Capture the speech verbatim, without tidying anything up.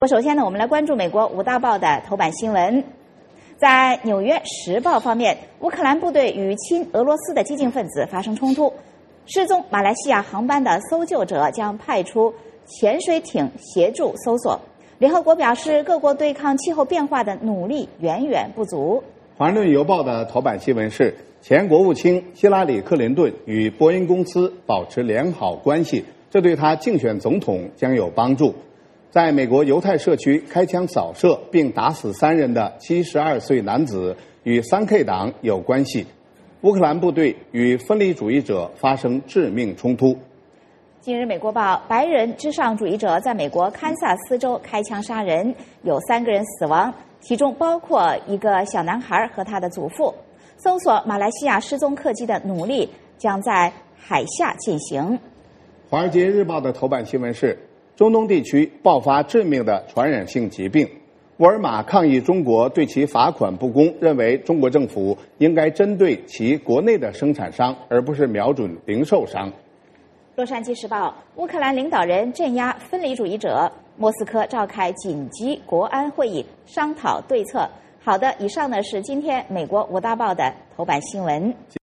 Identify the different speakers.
Speaker 1: 我首先呢，我们来关注美国五大报的头版新闻。在《纽约时报》方面，乌克兰部队与亲俄罗斯的激进分子发生冲突，失踪马来西亚航班的搜救者将派出潜水艇协助搜索。联合国表示，各国对抗气候变化的努力远远不足。
Speaker 2: 《华盛顿邮报》的头版新闻是，前国务卿希拉里·克林顿与波音公司保持良好关系，这对他竞选总统将有帮助。在美国犹太社区开枪扫射并打死三人的七十二岁男子与三 K 党有关系。乌克兰部队与分离主义者发生致命冲突。
Speaker 1: 近日，美国报白人至上主义者在美国堪萨斯州开枪杀人，有三个人死亡，其中包括一个小男孩和他的祖父。搜索马来西亚失踪客机的努力将在海下进行。《
Speaker 2: 华尔街日报》的头版新闻是，中东地区爆发致命的传染性疾病。沃尔玛抗议中国对其罚款不公，认为中国政府应该针对其国内的生产商，而不是瞄准零售商。
Speaker 1: 洛杉矶时报，乌克兰领导人镇压分离主义者，莫斯科召开紧急国安会议，商讨对策。好的，以上呢是今天美国五大报的头版新闻。